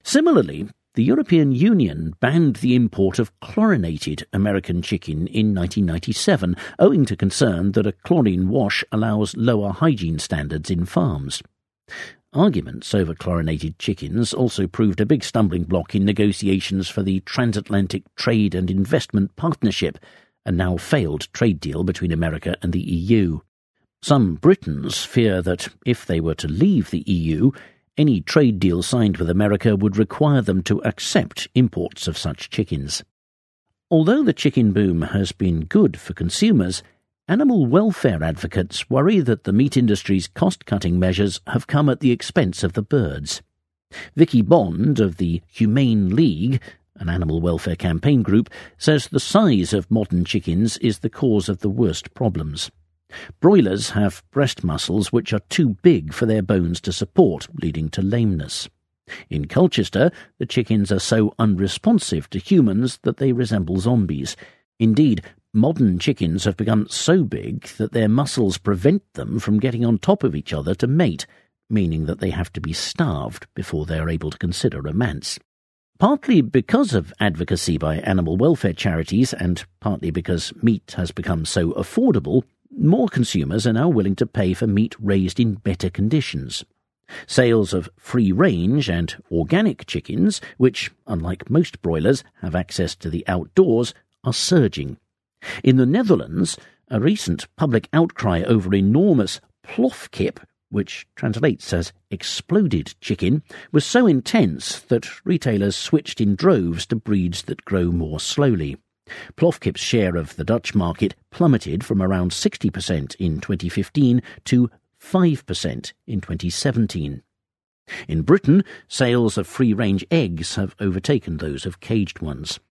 Similarly, the European Union banned the import of chlorinated American chicken in 1997, owing to concern that a chlorine wash allows lower hygiene standards in farms. Arguments over chlorinated chickens also proved a big stumbling block in negotiations for the Transatlantic Trade and Investment Partnership, a now failed trade deal between America and the EU. Some Britons fear that if they were to leave the EU, any trade deal signed with America would require them to accept imports of such chickens. Although the chicken boom has been good for consumers, animal welfare advocates worry that the meat industry's cost-cutting measures have come at the expense of the birds. Vicky Bond of the Humane League, an animal welfare campaign group, says the size of modern chickens is the cause of the worst problems. Broilers have breast muscles which are too big for their bones to support, leading to lameness. In Colchester, the chickens are so unresponsive to humans that they resemble zombies. Indeed, modern chickens have become so big that their muscles prevent them from getting on top of each other to mate, meaning that they have to be starved before they are able to consider romance. Partly because of advocacy by animal welfare charities, and partly because meat has become so affordable, more consumers are now willing to pay for meat raised in better conditions. Sales of free-range and organic chickens, which, unlike most broilers, have access to the outdoors, are surging. In the Netherlands, a recent public outcry over enormous plofkip, which translates as exploded chicken, was so intense that retailers switched in droves to breeds that grow more slowly. Plofkip's share of the Dutch market plummeted from around 60% in 2015 to 5% in 2017. In Britain, sales of free-range eggs have overtaken those of caged ones.